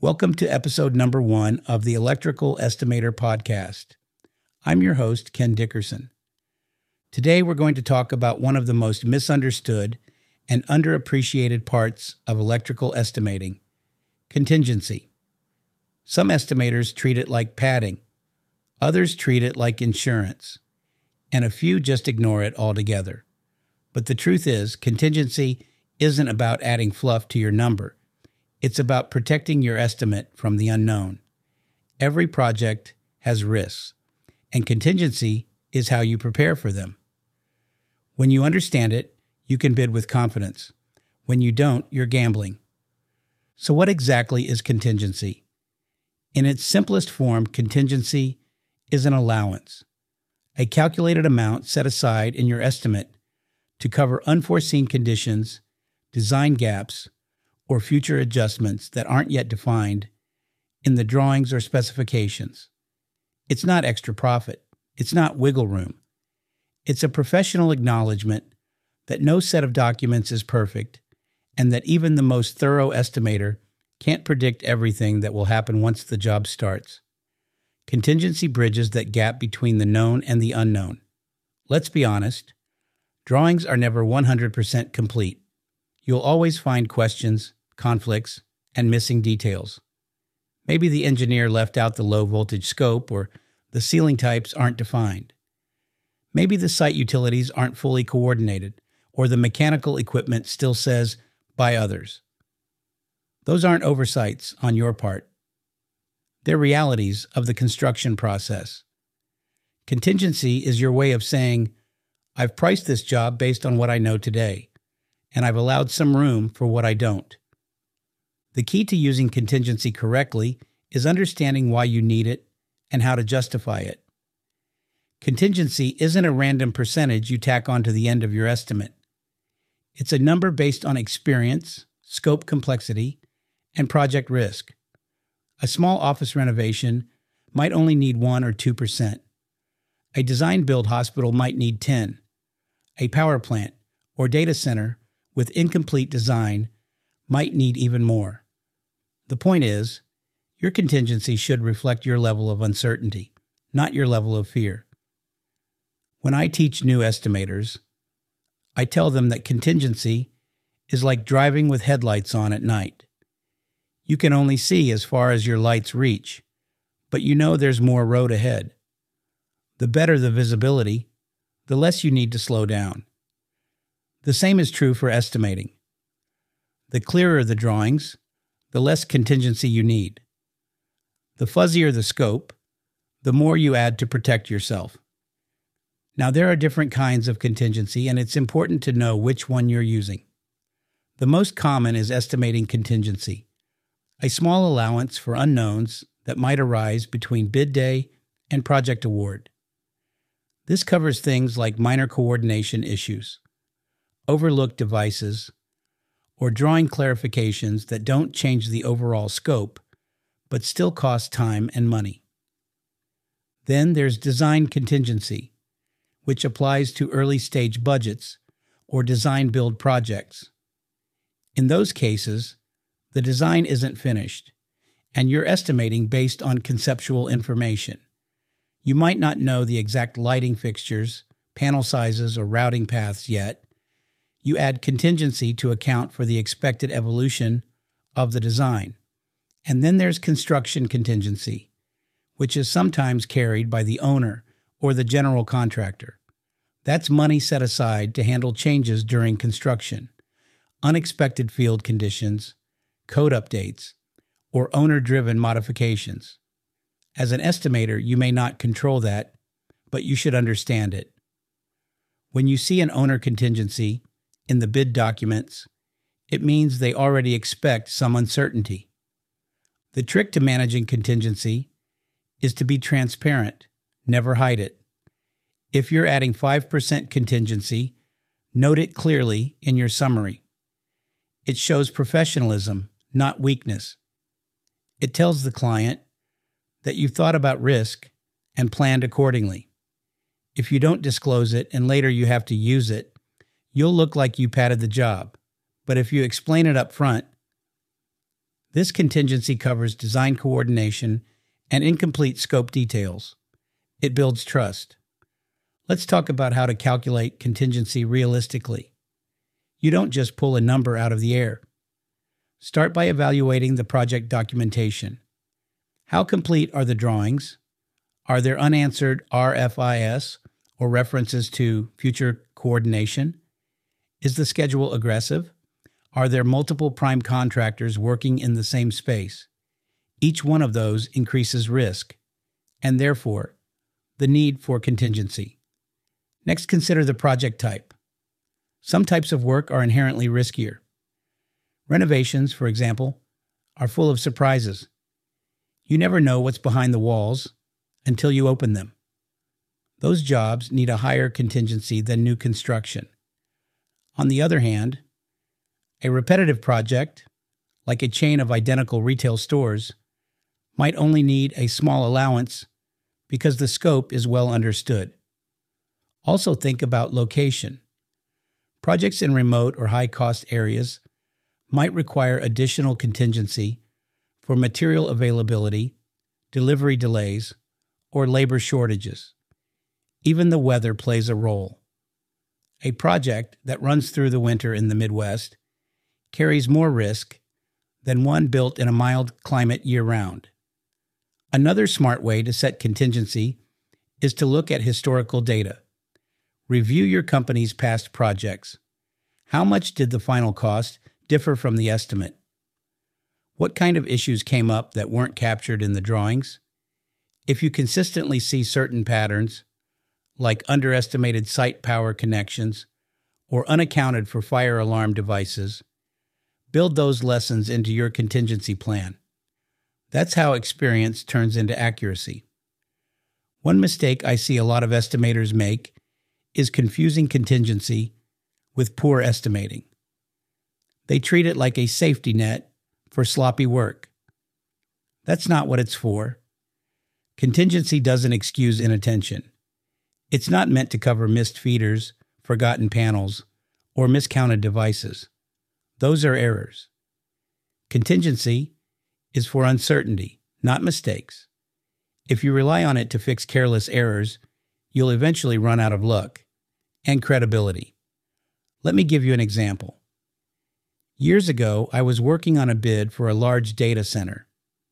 Welcome to episode number 1 of the Electrical Estimator podcast. I'm your host, Ken Dickerson. Today we're going to talk about one of the most misunderstood and underappreciated parts of electrical estimating, contingency. Some estimators treat it like padding, others treat it like insurance, and a few just ignore it altogether. But the truth is, contingency isn't about adding fluff to your number. It's about protecting your estimate from the unknown. Every project has risks, and contingency is how you prepare for them. When you understand it, you can bid with confidence. When you don't, you're gambling. So what exactly is contingency? In its simplest form, contingency is an allowance, a calculated amount set aside in your estimate to cover unforeseen conditions, design gaps, or future adjustments that aren't yet defined in the drawings or specifications. It's not extra profit. It's not wiggle room. It's a professional acknowledgement that no set of documents is perfect and that even the most thorough estimator can't predict everything that will happen once the job starts. Contingency bridges that gap between the known and the unknown. Let's be honest, drawings are never 100% complete. You'll always find questions, conflicts, and missing details. Maybe the engineer left out the low voltage scope or the ceiling types aren't defined. Maybe the site utilities aren't fully coordinated or the mechanical equipment still says by others. Those aren't oversights on your part. They're realities of the construction process. Contingency is your way of saying, I've priced this job based on what I know today, and I've allowed some room for what I don't. The key to using contingency correctly is understanding why you need it and how to justify it. Contingency isn't a random percentage you tack onto the end of your estimate. It's a number based on experience, scope complexity, and project risk. A small office renovation might only need 1 or 2%. A design-build hospital might need 10. A power plant or data center with incomplete design might need even more. The point is, your contingency should reflect your level of uncertainty, not your level of fear. When I teach new estimators, I tell them that contingency is like driving with headlights on at night. You can only see as far as your lights reach, but you know there's more road ahead. The better the visibility, the less you need to slow down. The same is true for estimating. The clearer the drawings, the less contingency you need. The fuzzier the scope, the more you add to protect yourself. Now, there are different kinds of contingency, and it's important to know which one you're using. The most common is estimating contingency, a small allowance for unknowns that might arise between bid day and project award. This covers things like minor coordination issues, overlooked devices, or drawing clarifications that don't change the overall scope, but still cost time and money. Then there's design contingency, which applies to early-stage budgets or design-build projects. In those cases, the design isn't finished, and you're estimating based on conceptual information. You might not know the exact lighting fixtures, panel sizes, or routing paths yet. You add contingency to account for the expected evolution of the design. And then there's construction contingency, which is sometimes carried by the owner or the general contractor. That's money set aside to handle changes during construction, unexpected field conditions, code updates, or owner-driven modifications. As an estimator, you may not control that, but you should understand it. When you see an owner contingency in the bid documents, it means they already expect some uncertainty. The trick to managing contingency is to be transparent, never hide it. If you're adding 5% contingency, note it clearly in your summary. It shows professionalism, not weakness. It tells the client that you've thought about risk and planned accordingly. If you don't disclose it and later you have to use it, you'll look like you padded the job. But if you explain it up front, This contingency covers design coordination and incomplete scope details. It builds trust. Let's talk about how to calculate contingency realistically. You don't just pull a number out of the air. Start by evaluating the project documentation. How complete are the drawings? Are there unanswered RFIS or references to future coordination? Is the schedule aggressive? Are there multiple prime contractors working in the same space? Each one of those increases risk, and therefore, the need for contingency. Next, consider the project type. Some types of work are inherently riskier. Renovations, for example, are full of surprises. You never know what's behind the walls until you open them. Those jobs need a higher contingency than new construction. On the other hand, a repetitive project, like a chain of identical retail stores, might only need a small allowance because the scope is well understood. Also think about location. Projects in remote or high-cost areas might require additional contingency for material availability, delivery delays, or labor shortages. Even the weather plays a role. A project that runs through the winter in the Midwest carries more risk than one built in a mild climate year-round. Another smart way to set contingency is to look at historical data. Review your company's past projects. How much did the final cost differ from the estimate? What kind of issues came up that weren't captured in the drawings? If you consistently see certain patterns, like underestimated site power connections or unaccounted for fire alarm devices, build those lessons into your contingency plan. That's how experience turns into accuracy. One mistake I see a lot of estimators make is confusing contingency with poor estimating. They treat it like a safety net for sloppy work. That's not what it's for. Contingency doesn't excuse inattention. It's not meant to cover missed feeders, forgotten panels, or miscounted devices. Those are errors. Contingency is for uncertainty, not mistakes. If you rely on it to fix careless errors, you'll eventually run out of luck and credibility. Let me give you an example. Years ago, I was working on a bid for a large data center.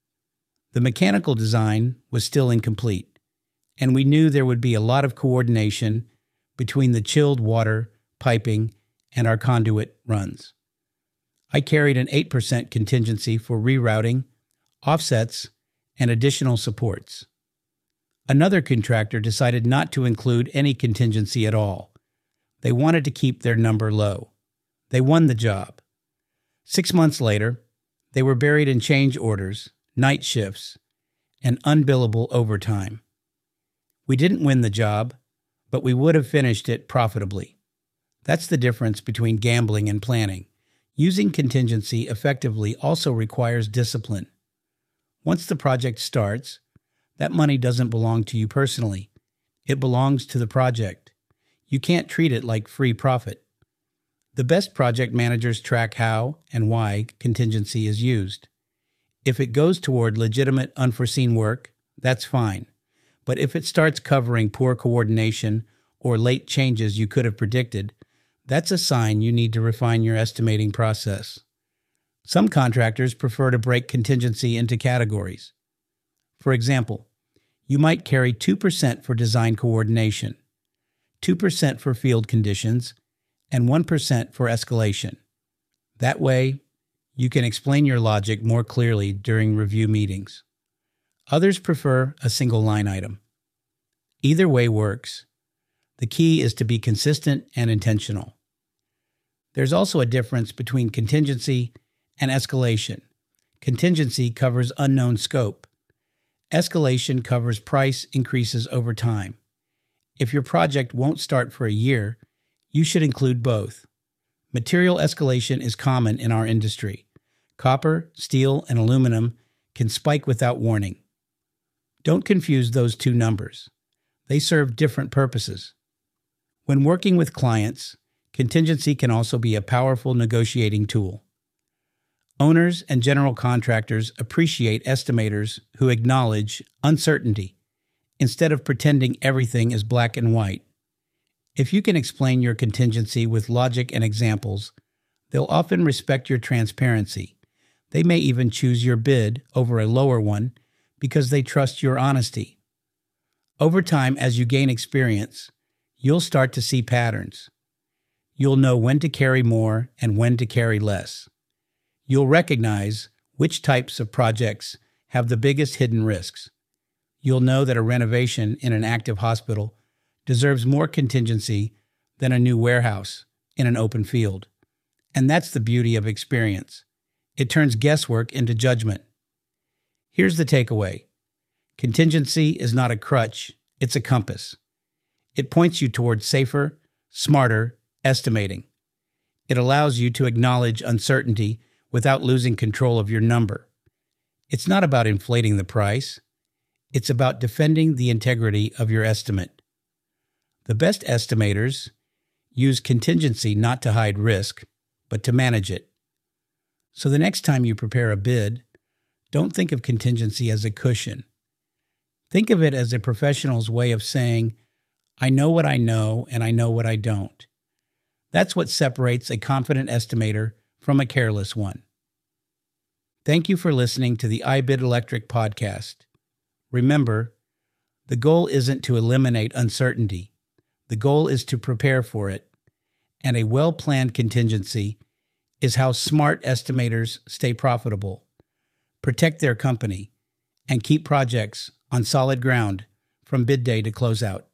The mechanical design was still incomplete, and we knew there would be a lot of coordination between the chilled water, piping, and our conduit runs. I carried an 8% contingency for rerouting, offsets, and additional supports. Another contractor decided not to include any contingency at all. They wanted to keep their number low. They won the job. 6 months later, they were buried in change orders, night shifts, and unbillable overtime. We didn't win the job, but we would have finished it profitably. That's the difference between gambling and planning. Using contingency effectively also requires discipline. Once the project starts, that money doesn't belong to you personally. It belongs to the project. You can't treat it like free profit. The best project managers track how and why contingency is used. If it goes toward legitimate unforeseen work, that's fine. But if it starts covering poor coordination or late changes you could have predicted, that's a sign you need to refine your estimating process. Some contractors prefer to break contingency into categories. For example, you might carry 2% for design coordination, 2% for field conditions, and 1% for escalation. That way, you can explain your logic more clearly during review meetings. Others prefer a single line item. Either way works. The key is to be consistent and intentional. There's also a difference between contingency and escalation. Contingency covers unknown scope. Escalation covers price increases over time. If your project won't start for a year, you should include both. Material escalation is common in our industry. Copper, steel, and aluminum can spike without warning. Don't confuse those two numbers. They serve different purposes. When working with clients, contingency can also be a powerful negotiating tool. Owners and general contractors appreciate estimators who acknowledge uncertainty instead of pretending everything is black and white. If you can explain your contingency with logic and examples, they'll often respect your transparency. They may even choose your bid over a lower one because they trust your honesty. Over time, as you gain experience, you'll start to see patterns. You'll know when to carry more and when to carry less. You'll recognize which types of projects have the biggest hidden risks. You'll know that a renovation in an active hospital deserves more contingency than a new warehouse in an open field. And that's the beauty of experience. It turns guesswork into judgment. Here's the takeaway. Contingency is not a crutch, it's a compass. It points you towards safer, smarter estimating. It allows you to acknowledge uncertainty without losing control of your number. It's not about inflating the price. It's about defending the integrity of your estimate. The best estimators use contingency not to hide risk, but to manage it. So the next time you prepare a bid, don't think of contingency as a cushion. Think of it as a professional's way of saying, I know what I know and I know what I don't. That's what separates a confident estimator from a careless one. Thank you for listening to the iBid Electric podcast. Remember, the goal isn't to eliminate uncertainty. The goal is to prepare for it. And a well-planned contingency is how smart estimators stay profitable, protect their company, and keep projects on solid ground from bid day to closeout.